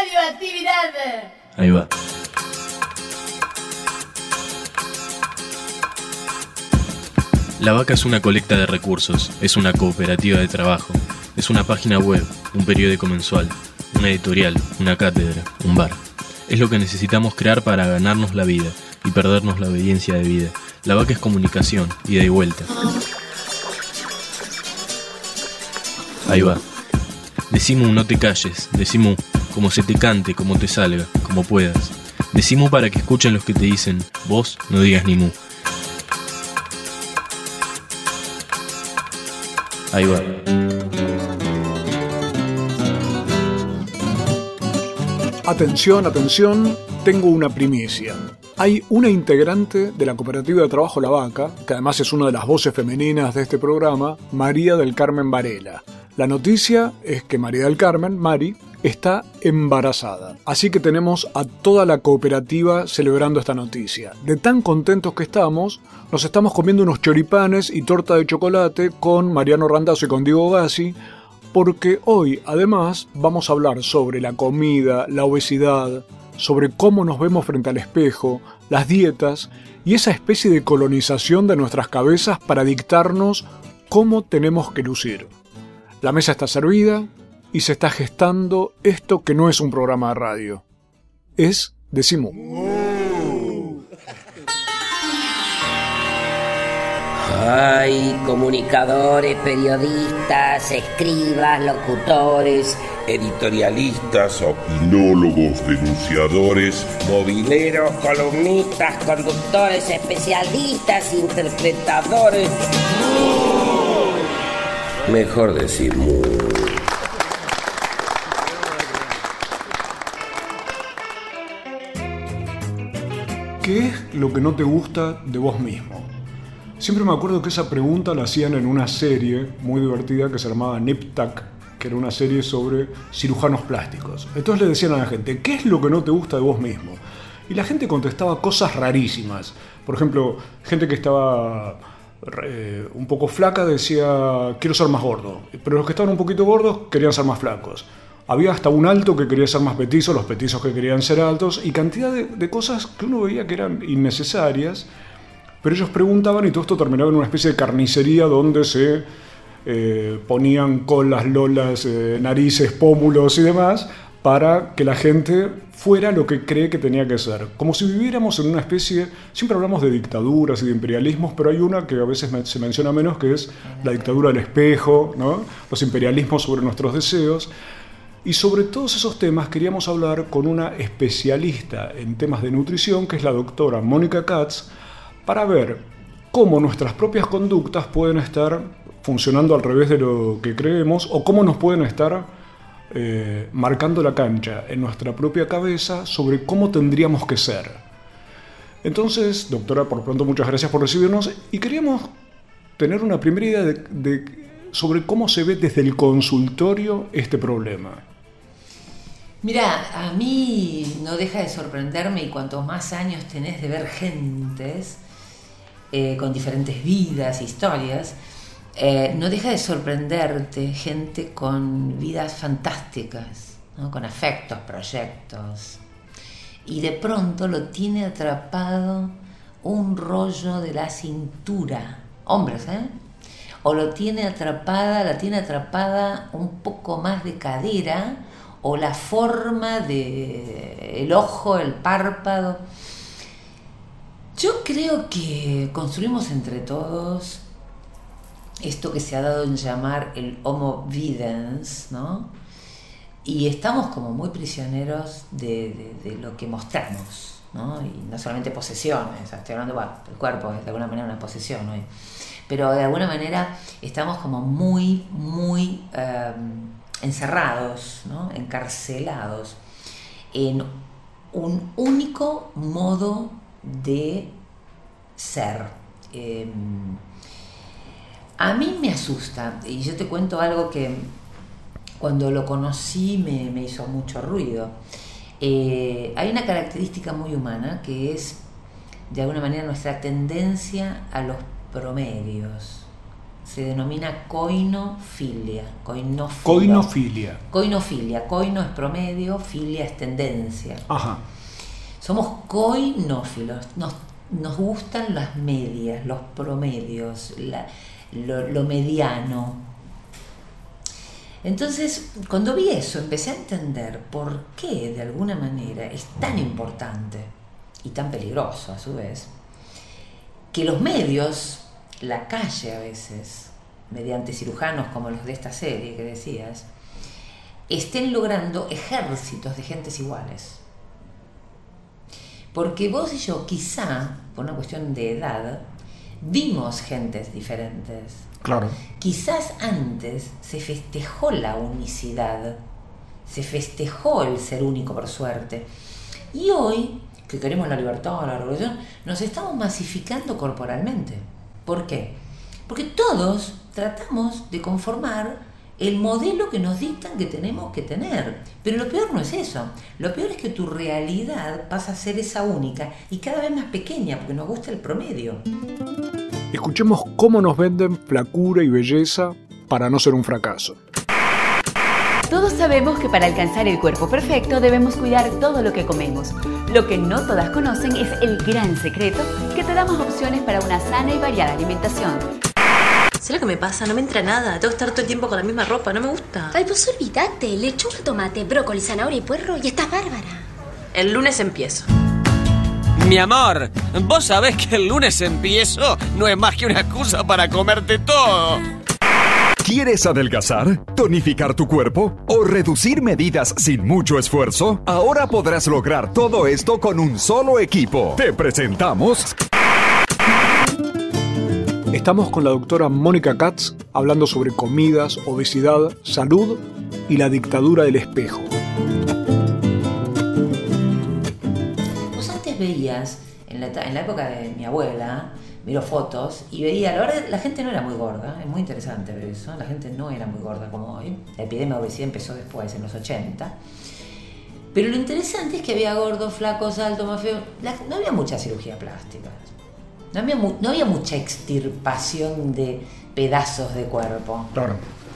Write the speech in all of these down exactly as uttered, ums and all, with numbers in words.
radioactividad. Ahí va. La Vaca es una colecta de recursos, es una cooperativa de trabajo, es una página web, un periódico mensual, una editorial, una cátedra, un bar. Es lo que necesitamos crear para ganarnos la vida y perdernos la obediencia de vida. La Vaca es comunicación, ida y vuelta. Ahí va. Decimu, no te calles, decimu, como se te cante, como te salga, como puedas. Decimu para que escuchen los que te dicen, vos no digas ni mu. Ahí va. Atención, atención, tengo una primicia. Hay una integrante de la cooperativa de trabajo La Vaca, que además es una de las voces femeninas de este programa, María del Carmen Varela. La noticia es que María del Carmen, Mari, está embarazada. Así que tenemos a toda la cooperativa celebrando esta noticia. De tan contentos que estamos, nos estamos comiendo unos choripanes y torta de chocolate con Mariano Randazzo y con Diego Gassi, porque hoy, además, vamos a hablar sobre la comida, la obesidad, sobre cómo nos vemos frente al espejo, las dietas y esa especie de colonización de nuestras cabezas para dictarnos cómo tenemos que lucir. La mesa está servida y se está gestando esto que no es un programa de radio. Es Decimu. Hay comunicadores, periodistas, escribas, locutores, editorialistas, opinólogos, denunciadores, mobileros, columnistas, conductores, especialistas, interpretadores. Mejor decir mu. ¿Qué es lo que no te gusta de vos mismo? Siempre me acuerdo que esa pregunta la hacían en una serie muy divertida que se llamaba Nip Tuck, que era una serie sobre cirujanos plásticos. Entonces le decían a la gente, ¿qué es lo que no te gusta de vos mismo? Y la gente contestaba cosas rarísimas. Por ejemplo, gente que estaba eh, un poco flaca decía, quiero ser más gordo. Pero los que estaban un poquito gordos querían ser más flacos. Había hasta un alto que quería ser más petizo, los petizos que querían ser altos, y cantidad de, de cosas que uno veía que eran innecesarias. Pero ellos preguntaban y todo esto terminaba en una especie de carnicería donde se eh, ponían colas, lolas, eh, narices, pómulos y demás para que la gente fuera lo que cree que tenía que ser. Como si viviéramos en una especie, siempre hablamos de dictaduras y de imperialismos, pero hay una que a veces se menciona menos, que es la dictadura del espejo, ¿no? Los imperialismos sobre nuestros deseos. Y sobre todos esos temas queríamos hablar con una especialista en temas de nutrición, que es la doctora Mónica Katz, para ver cómo nuestras propias conductas pueden estar funcionando al revés de lo que creemos o cómo nos pueden estar eh, marcando la cancha en nuestra propia cabeza sobre cómo tendríamos que ser. Entonces, doctora, por pronto muchas gracias por recibirnos y queríamos tener una primera idea de, de, sobre cómo se ve desde el consultorio este problema. Mirá, a mí no deja de sorprenderme, y cuantos más años tenés de ver gentes eh, con diferentes vidas, historias, eh, no deja de sorprenderte gente con vidas fantásticas, ¿no? Con afectos, proyectos, y de pronto lo tiene atrapado un rollo de la cintura, hombres, ¿eh? O lo tiene atrapada, la tiene atrapada un poco más de cadera, o la forma de el ojo, el párpado. Yo creo que construimos entre todos esto que se ha dado en llamar el homo videns, ¿no? Y estamos como muy prisioneros de, de, de lo que mostramos, ¿no? Y no solamente posesiones, estoy hablando, bueno, el cuerpo es de alguna manera una posesión hoy, pero de alguna manera estamos como muy, muy um, encerrados, ¿no? Encarcelados en un único modo de ser. Eh, a mí me asusta, y yo te cuento algo que cuando lo conocí me, me hizo mucho ruido. Eh, hay una característica muy humana que es, de alguna manera, nuestra tendencia a los promedios, se denomina coinofilia. Coinofilia. Coinofilia. Coinofilia. Coino es promedio, filia es tendencia. Ajá. Somos coinófilos. Nos, nos gustan las medias, los promedios, la, lo, lo mediano. Entonces, cuando vi eso, empecé a entender por qué, de alguna manera, es tan importante y tan peligroso a su vez, que los medios, la calle a veces, mediante cirujanos como los de esta serie que decías, estén logrando ejércitos de gentes iguales. Porque vos y yo, quizá, por una cuestión de edad, vimos gentes diferentes. Claro. Quizás antes se festejó la unicidad, se festejó el ser único por suerte. Y hoy, que queremos la libertad, la revolución, nos estamos masificando corporalmente. ¿Por qué? Porque todos tratamos de conformar el modelo que nos dictan que tenemos que tener. Pero lo peor no es eso. Lo peor es que tu realidad pasa a ser esa única y cada vez más pequeña porque nos gusta el promedio. Escuchemos cómo nos venden flacura y belleza para no ser un fracaso. Todos sabemos que para alcanzar el cuerpo perfecto debemos cuidar todo lo que comemos. Lo que no todas conocen es el gran secreto que te damos opciones para una sana y variada alimentación. ¿Sabes lo que me pasa? No me entra nada. Tengo que estar todo el tiempo con la misma ropa. No me gusta. Ay, pues olvídate. Lechuga, tomate, brócoli, zanahoria y puerro y estás bárbara. El lunes empiezo. Mi amor, vos sabés que el lunes empiezo no es más que una excusa para comerte todo. ¿Quieres adelgazar, tonificar tu cuerpo o reducir medidas sin mucho esfuerzo? Ahora podrás lograr todo esto con un solo equipo. Te presentamos... Estamos con la doctora Mónica Katz hablando sobre comidas, obesidad, salud y la dictadura del espejo. Vos antes veías, en la, en la época de mi abuela, miro fotos y veía, la verdad, la gente no era muy gorda, es muy interesante ver eso, la gente no era muy gorda como hoy, la epidemia de obesidad empezó después, en los ochenta, pero lo interesante es que había gordos, flacos, altos, más feos, la, no había mucha cirugía plástica, no había, mu, no había mucha extirpación de pedazos de cuerpo. Claro.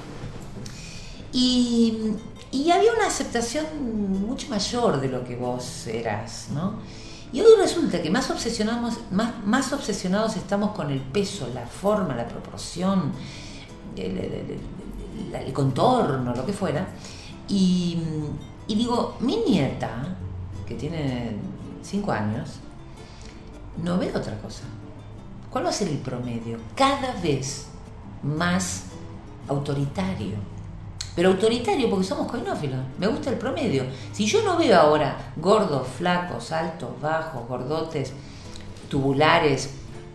Y, y había una aceptación mucho mayor de lo que vos eras, ¿no? Y hoy resulta que más obsesionados, más, más obsesionados estamos con el peso, la forma, la proporción, el, el, el, el contorno, lo que fuera. Y, y digo, mi nieta, que tiene cinco años, no ve otra cosa. ¿Cuál va a ser el promedio? Cada vez más autoritario. Pero autoritario porque somos coinófilos. Me gusta el promedio. Si yo no veo ahora gordos, flacos, altos, bajos, gordotes, tubulares,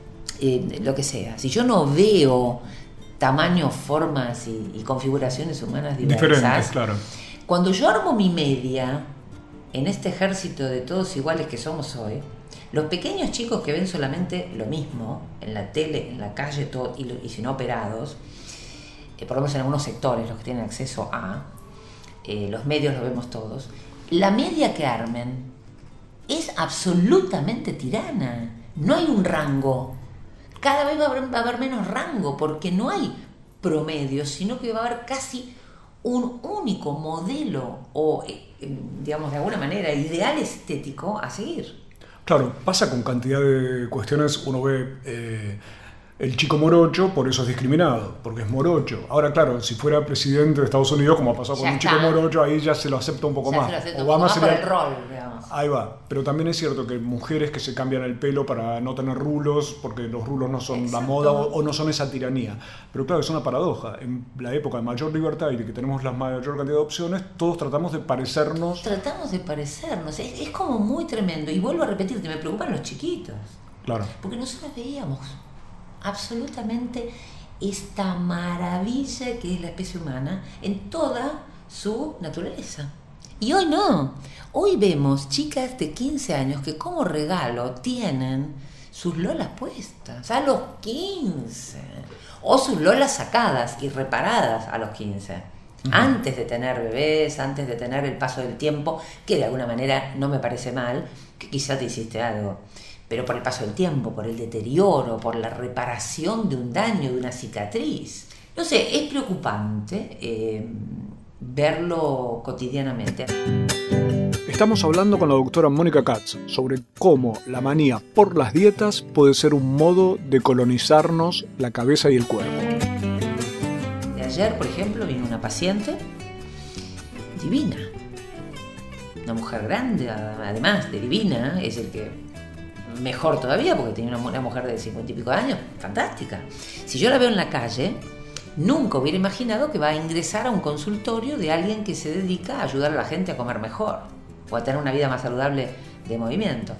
eh, lo que sea. Si yo no veo tamaños, formas y, y configuraciones humanas diversas. Diferentes, claro. Cuando yo armo mi media en este ejército de todos iguales que somos hoy, los pequeños chicos que ven solamente lo mismo en la tele, en la calle todo, y, y si no operados, eh, por lo menos en algunos sectores, los que tienen acceso a, eh, los medios lo vemos todos, la media que armen es absolutamente tirana. No hay un rango. Cada vez va a haber, va a haber menos rango porque no hay promedio, sino que va a haber casi un único modelo o, eh, digamos, de alguna manera, ideal estético a seguir. Claro, pasa con cantidad de cuestiones. Uno ve eh, el chico morocho, por eso es discriminado, porque es morocho. Ahora, claro, si fuera presidente de Estados Unidos, como ha pasado con ya un está. chico morocho, ahí ya se lo acepta un poco Ya más. se lo acepta Obama un poco más sería... por el rol, digamos. Ahí va. Pero también es cierto que mujeres que se cambian el pelo para no tener rulos, porque los rulos no son Exacto. la moda o, o no son esa tiranía. Pero claro, es una paradoja. En la época de mayor libertad y de que tenemos la mayor cantidad de opciones, todos tratamos de parecernos. Tratamos de parecernos. Es, es como muy tremendo. Y vuelvo a repetirte, me preocupan los chiquitos. Claro. Porque nosotros veíamos absolutamente esta maravilla que es la especie humana en toda su naturaleza. Y hoy no. Hoy vemos chicas de quince años que como regalo tienen sus lolas puestas a los quince. O sus lolas sacadas y reparadas a los quince. Uh-huh. Antes de tener bebés, antes de tener el paso del tiempo, que de alguna manera no me parece mal, que quizá te hiciste algo. pero por el paso del tiempo, por el deterioro, por la reparación de un daño, de una cicatriz. No sé, es preocupante eh, verlo cotidianamente. Estamos hablando con la doctora Mónica Katz sobre cómo la manía por las dietas puede ser un modo de colonizarnos la cabeza y el cuerpo. De ayer, por ejemplo, vino una paciente divina. Una mujer grande, además de divina, es el que mejor todavía, porque tiene una, una mujer de cincuenta y pico de años, fantástica. Si yo la veo en la calle, nunca hubiera imaginado que va a ingresar a un consultorio de alguien que se dedica a ayudar a la gente a comer mejor o a tener una vida más saludable de movimiento.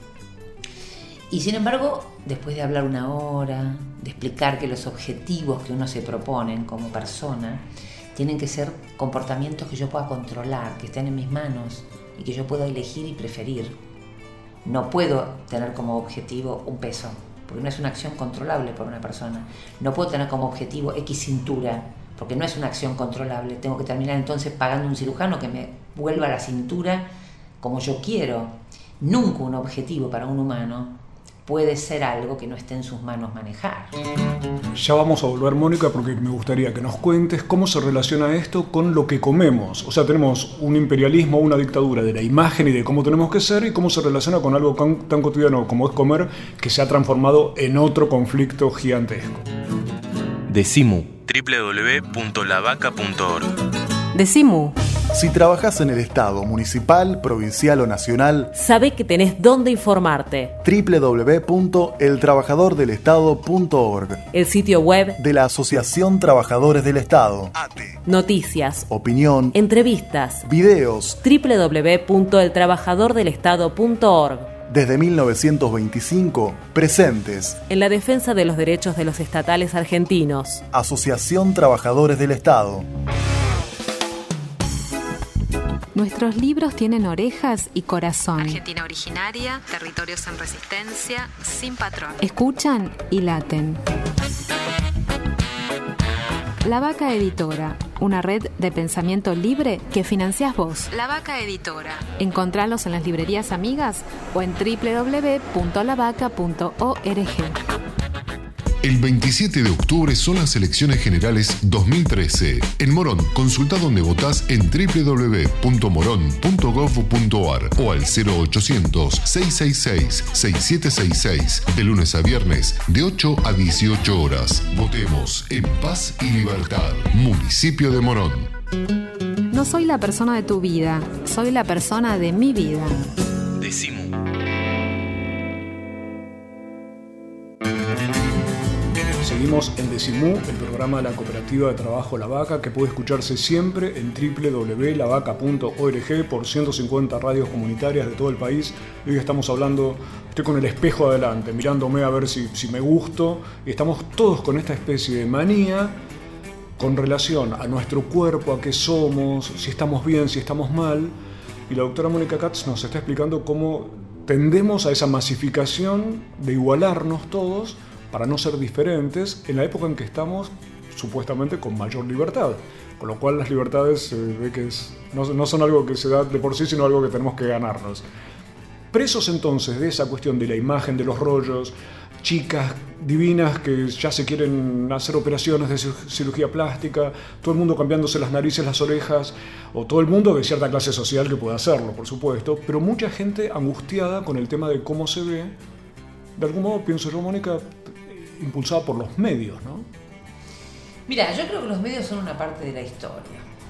Y sin embargo, después de hablar una hora, de explicar que los objetivos que uno se proponen como persona tienen que ser comportamientos que yo pueda controlar, que estén en mis manos y que yo pueda elegir y preferir. No puedo tener como objetivo un peso, porque no es una acción controlable por una persona. No puedo tener como objetivo X cintura, porque no es una acción controlable. Tengo que terminar entonces pagando un cirujano que me vuelva la cintura como yo quiero. Nunca un objetivo para un humano puede ser algo que no esté en sus manos manejar. Ya vamos a volver, Mónica, porque me gustaría que nos cuentes cómo se relaciona esto con lo que comemos. O sea, tenemos un imperialismo, una dictadura de la imagen y de cómo tenemos que ser, y cómo se relaciona con algo tan, tan cotidiano como es comer, que se ha transformado en otro conflicto gigantesco. Decimu, doble u doble u doble u punto la vaca punto org. Decimu. Si trabajas en el Estado, municipal, provincial o nacional, sabé que tenés dónde informarte. doble u doble u doble u punto el trabajador del estado punto org, el sitio web de la Asociación Trabajadores del Estado. A T E. Noticias, opinión, entrevistas, videos. doble u doble u doble u punto el trabajador del estado punto org. Desde mil novecientos veinticinco, presentes en la defensa de los derechos de los estatales argentinos. Asociación Trabajadores del Estado. Nuestros libros tienen orejas y corazón. Argentina originaria, territorios en resistencia, sin patrón. Escuchan y laten. La Vaca Editora, una red de pensamiento libre que financiás vos. La Vaca Editora. Encontralos en las librerías amigas o en doble u doble u doble u punto la vaca punto org. El veintisiete de octubre son las elecciones generales dos mil trece. En Morón, consulta donde votás en doble u doble u doble u punto morón punto gov punto ar o al cero ochocientos, seiscientos sesenta y seis, sesenta y siete sesenta y seis, de lunes a viernes, de ocho a dieciocho horas. Votemos en paz y libertad. Municipio de Morón. No soy la persona de tu vida, soy la persona de mi vida. Decimu. Seguimos en Decimu, el programa de la Cooperativa de Trabajo La Vaca, que puede escucharse siempre en doble u doble u doble u punto la vaca punto org por ciento cincuenta radios comunitarias de todo el país. Hoy estamos hablando, estoy con el espejo adelante, mirándome a ver si, si me gusto, y estamos todos con esta especie de manía con relación a nuestro cuerpo, a qué somos, si estamos bien, si estamos mal. Y la doctora Mónica Katz nos está explicando cómo tendemos a esa masificación de igualarnos todos para no ser diferentes en la época en que estamos supuestamente con mayor libertad. Con lo cual las libertades se ve que es, no, no son algo que se da de por sí, sino algo que tenemos que ganarnos. Presos entonces de esa cuestión de la imagen, de los rollos, chicas divinas que ya se quieren hacer operaciones de cirugía plástica, todo el mundo cambiándose las narices, las orejas, o todo el mundo de cierta clase social que puede hacerlo, por supuesto, pero mucha gente angustiada con el tema de cómo se ve, de algún modo, pienso yo, Mónica, impulsada por los medios, ¿no? Mira, yo creo que los medios son una parte de la historia.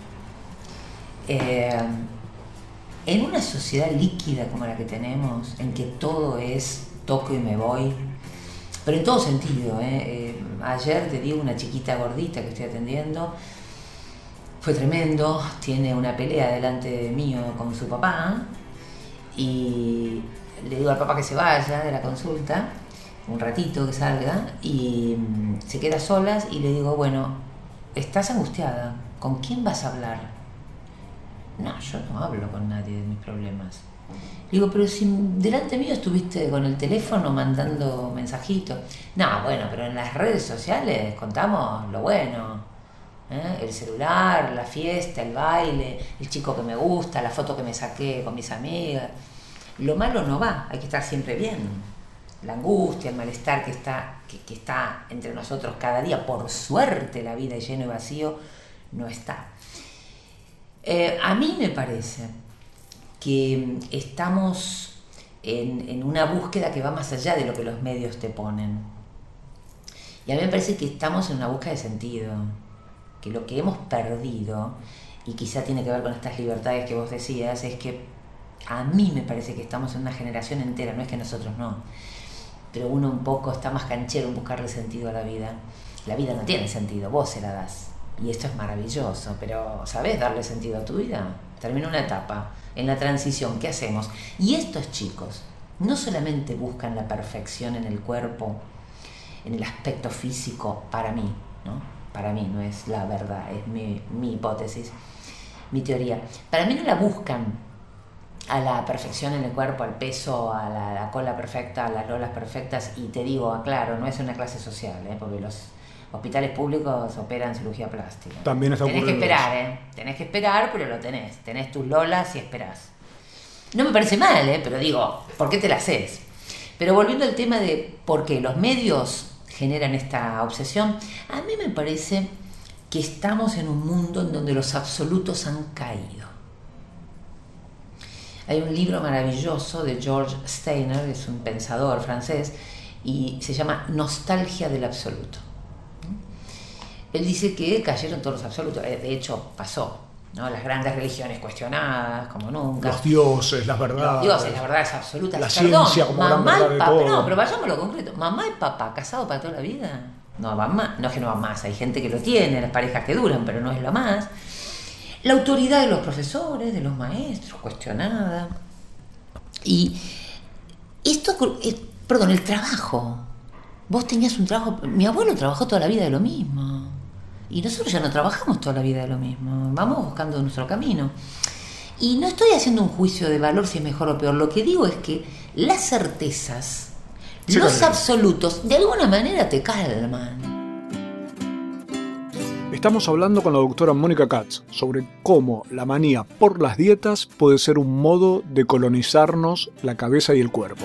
Eh, en una sociedad líquida como la que tenemos, en que todo es toco y me voy, pero en todo sentido, ¿eh? Eh, ayer te digo, una chiquita gordita que estoy atendiendo, fue tremendo, tiene una pelea delante mío con su papá, y le digo al papá que se vaya de la consulta, un ratito que salga, y se queda solas, y le digo, bueno, estás angustiada, ¿con quién vas a hablar? No, yo no hablo con nadie de mis problemas. Digo, pero si delante mío estuviste con el teléfono mandando mensajitos. No, bueno, pero en las redes sociales contamos lo bueno, ¿eh? El celular, la fiesta, el baile, el chico que me gusta, la foto que me saqué con mis amigas. Lo malo no va, hay que estar siempre bien. la angustia, el malestar que está, que, que está entre nosotros cada día. Por suerte la vida lleno y vacío no está. Eh, a mí me parece que estamos en, en una búsqueda que va más allá de lo que los medios te ponen. Y a mí me parece que estamos en una búsqueda de sentido, que lo que hemos perdido, y quizá tiene que ver con estas libertades que vos decías, es que a mí me parece que estamos en una generación entera, no es que nosotros no, pero uno un poco está más canchero en buscarle sentido a la vida. La vida no tiene sentido, vos se la das. Y esto es maravilloso, pero ¿sabés darle sentido a tu vida? Termina una etapa, en la transición, ¿qué hacemos? Y estos chicos no solamente buscan la perfección en el cuerpo, en el aspecto físico, para mí, ¿no? Para mí no es la verdad, es mi, mi hipótesis, mi teoría. Para mí no la buscan a la perfección en el cuerpo, al peso, a la, la cola perfecta, a las lolas perfectas, y te digo, aclaro, no es una clase social, ¿eh? Porque los hospitales públicos operan cirugía plástica. También está Tenés que esperar, ¿eh? Tenés que esperar, pero lo tenés. Tenés tus lolas y esperás. No me parece mal, ¿eh? Pero digo, ¿por qué te la haces? Pero volviendo al tema de por qué los medios generan esta obsesión, a mí me parece que estamos en un mundo en donde los absolutos han caído. Hay un libro maravilloso de George Steiner, es un pensador francés, y se llama Nostalgia del absoluto. Él dice que cayeron todos los absolutos, de hecho pasó, ¿no? Las grandes religiones cuestionadas como nunca, los dioses, las verdades, los dioses, las verdades absolutas, la perdón, ciencia como gran mamá verdad y de papá, todo. no, pero vayamos a lo concreto, mamá y papá casados para toda la vida, no van más, no es que no van más, hay gente que lo tiene, las parejas que duran, pero no es lo más. La autoridad de los profesores, de los maestros, cuestionada. Y esto, eh, perdón, el trabajo. Vos tenías un trabajo, mi abuelo trabajó toda la vida de lo mismo. Y nosotros ya no trabajamos toda la vida de lo mismo. Vamos buscando nuestro camino. Y no estoy haciendo un juicio de valor si es mejor o peor. Lo que digo es que las certezas, sí, los también. absolutos, de alguna manera te calman. Estamos hablando con la doctora Mónica Katz sobre cómo la manía por las dietas puede ser un modo de colonizarnos la cabeza y el cuerpo.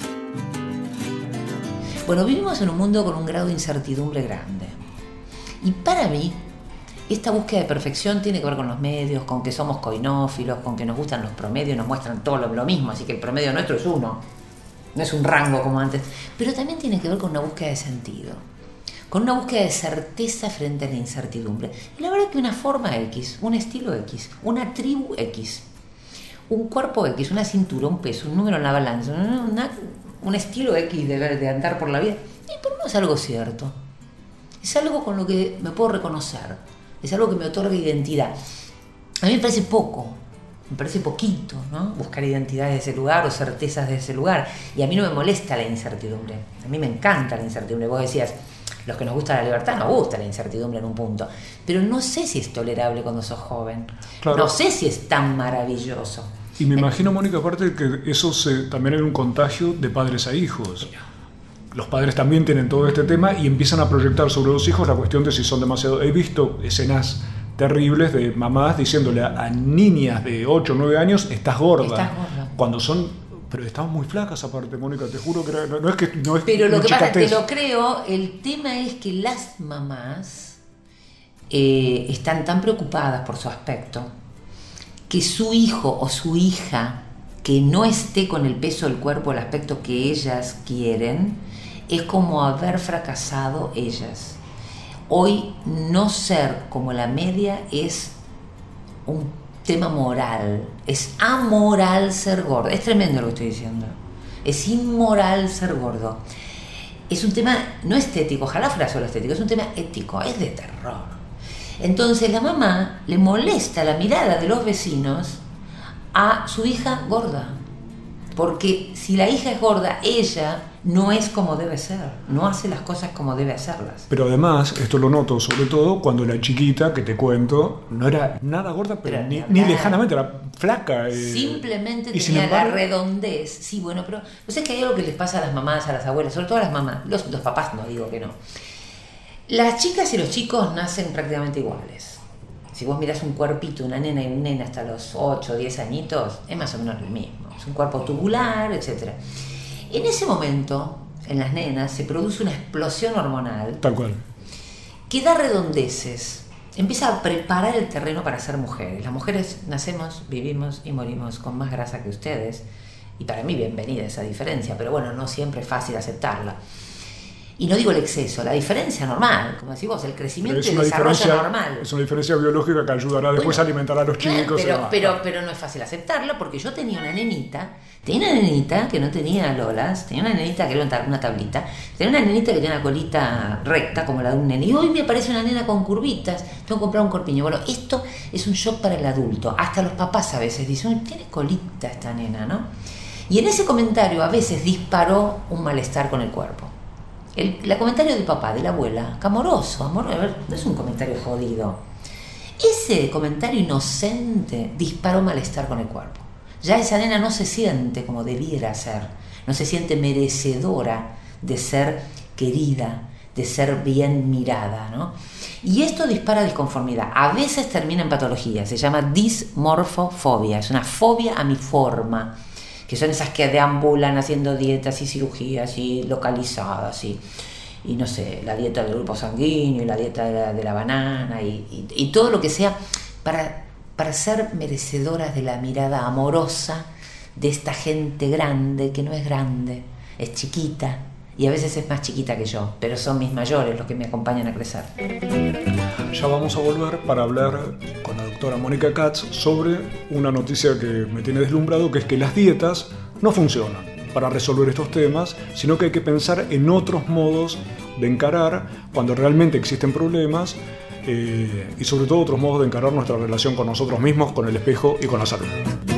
Bueno, vivimos en un mundo con un grado de incertidumbre grande. Y para mí, esta búsqueda de perfección tiene que ver con los medios, con que somos coinófilos, con que nos gustan los promedios, nos muestran todo lo, lo mismo, así que el promedio nuestro es uno, no es un rango como antes. Pero también tiene que ver con una búsqueda de sentido, con una búsqueda de certeza frente a la incertidumbre. Y la verdad es que una forma X, un estilo X, una tribu X, un cuerpo X, una cintura, un peso, un número en la balanza, una, un estilo X de, de andar por la vida, y por no es algo cierto. Es algo con lo que me puedo reconocer, es algo que me otorga identidad. A mí me parece poco, me parece poquito, ¿no? Buscar identidades de ese lugar o certezas de ese lugar. Y a mí no me molesta la incertidumbre, a mí me encanta la incertidumbre. Vos decías, los que nos gusta la libertad nos gusta la incertidumbre en un punto, pero no sé si es tolerable cuando sos joven, claro. No sé si es tan maravilloso. Y me imagino, Mónica, aparte que eso se, también hay un contagio de padres a hijos. Los padres también tienen todo este tema y empiezan a proyectar sobre los hijos la cuestión de si son demasiado... He visto escenas terribles de mamás diciéndole a, a niñas de ocho o nueve años, estás gorda. Estás gorda. Cuando son... Pero estamos muy flacas aparte, Mónica, te juro que era, no, no es que no es Pero lo que pasa, chicatez. te lo creo, el tema es que las mamás eh, están tan preocupadas por su aspecto que su hijo o su hija que no esté con el peso del cuerpo, el aspecto que ellas quieren, es como haber fracasado ellas. Hoy no ser como la media es un tema moral, es amoral ser gordo. Es tremendo lo que estoy diciendo. Es inmoral ser gordo. Es un tema no estético, ojalá fuera solo estético, es un tema ético, es de terror. Entonces la mamá le molesta la mirada de los vecinos a su hija gorda, porque si la hija es gorda, ella no es como debe ser, no hace las cosas como debe hacerlas. Pero además, esto lo noto sobre todo cuando la chiquita, que te cuento, no era nada gorda, pero, pero ni, ni lejanamente, era flaca. Eh, Simplemente tenía embargo, la redondez. Sí, bueno, pero no sé que hay algo que les pasa a las mamás, a las abuelas, sobre todo a las mamás, los, los papás no digo que no. Las chicas y los chicos nacen prácticamente iguales. Si vos mirás un cuerpito, una nena y un nene hasta los ocho o diez añitos, es más o menos lo mismo. Es un cuerpo tubular, etcétera. En ese momento, en las nenas, se produce una explosión hormonal. Tal cual. Que da redondeces. Empieza a preparar el terreno para ser mujeres. Las mujeres nacemos, vivimos y morimos con más grasa que ustedes. Y para mí bienvenida esa diferencia, pero bueno, no siempre es fácil aceptarla. Y no digo el exceso, la diferencia normal, como decís vos, el crecimiento y el desarrollo normal. Es una diferencia biológica que ayudará después bueno, a alimentar a los chicos. Pero, pero, pero no es fácil aceptarlo, porque yo tenía una nenita, tenía una nenita que no tenía lolas, tenía una nenita que era una tablita, tenía una nenita que tenía una colita recta como la de un nene, y hoy me aparece una nena con curvitas, tengo que comprar un corpiño. Bueno, esto es un shock para el adulto, hasta los papás a veces dicen, tiene colita esta nena, ¿no? Y en ese comentario a veces disparó un malestar con el cuerpo. El, el comentario del papá, de la abuela, que amoroso, amoroso, no es un comentario jodido. Ese comentario inocente disparó malestar con el cuerpo. Ya esa nena no se siente como debiera ser, no se siente merecedora de ser querida, de ser bien mirada, ¿no? Y esto dispara disconformidad. A veces termina en patología, se llama dismorfofobia, es una fobia a mi forma, que son esas que deambulan haciendo dietas y cirugías y localizadas y, y no sé, la dieta del grupo sanguíneo y la dieta de la, de la banana y, y, y todo lo que sea para, para ser merecedoras de la mirada amorosa de esta gente grande que no es grande, es chiquita y a veces es más chiquita que yo, pero son mis mayores los que me acompañan a crecer. Ya vamos a volver para hablar con la doctora Mónica Katz sobre una noticia que me tiene deslumbrado, que es que las dietas no funcionan para resolver estos temas, sino que hay que pensar en otros modos de encarar cuando realmente existen problemas eh, y sobre todo otros modos de encarar nuestra relación con nosotros mismos, con el espejo y con la salud.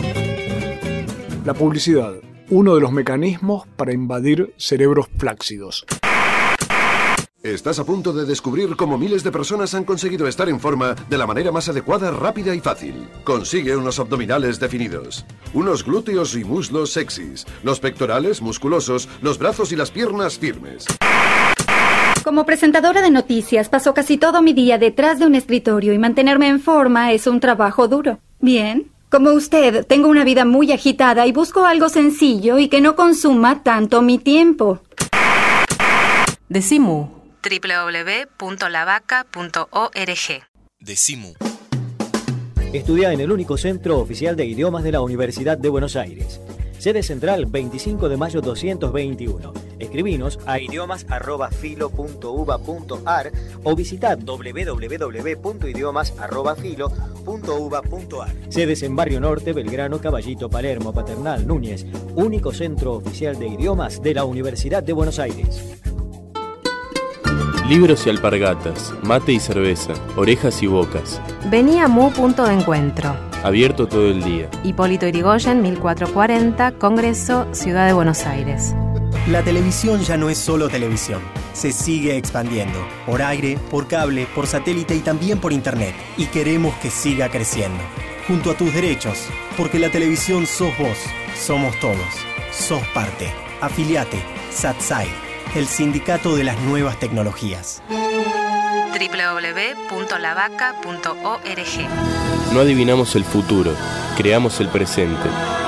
La publicidad, uno de los mecanismos para invadir cerebros flácidos. Estás a punto de descubrir cómo miles de personas han conseguido estar en forma de la manera más adecuada, rápida y fácil. Consigue unos abdominales definidos, unos glúteos y muslos sexys, los pectorales musculosos, los brazos y las piernas firmes. Como presentadora de noticias, paso casi todo mi día detrás de un escritorio y mantenerme en forma es un trabajo duro. Bien, como usted, tengo una vida muy agitada y busco algo sencillo y que no consuma tanto mi tiempo. Decimu. doble u doble u doble u punto la vaca punto org. Decimu. Estudia en el único centro oficial de idiomas de la Universidad de Buenos Aires. Sede central veinticinco de mayo doscientos veintiuno. Escribinos a idiomas arroba filo punto uva punto ar o visita doble u doble u doble u punto idiomas arroba filo punto uva punto ar. Sedes en Barrio Norte, Belgrano, Caballito, Palermo, Paternal, Núñez. Único centro oficial de idiomas de la Universidad de Buenos Aires. Libros y alpargatas, mate y cerveza, orejas y bocas. Vení a Mu Punto de Encuentro. Abierto todo el día. Hipólito Yrigoyen, mil cuatrocientos cuarenta, Congreso, Ciudad de Buenos Aires. La televisión ya no es solo televisión. Se sigue expandiendo. Por aire, por cable, por satélite y también por internet. Y queremos que siga creciendo. Junto a tus derechos. Porque la televisión sos vos. Somos todos. Sos parte. Afiliate. SatSai. El sindicato de las nuevas tecnologías. doble u doble u doble u punto la vaca punto org. No adivinamos el futuro, creamos el presente.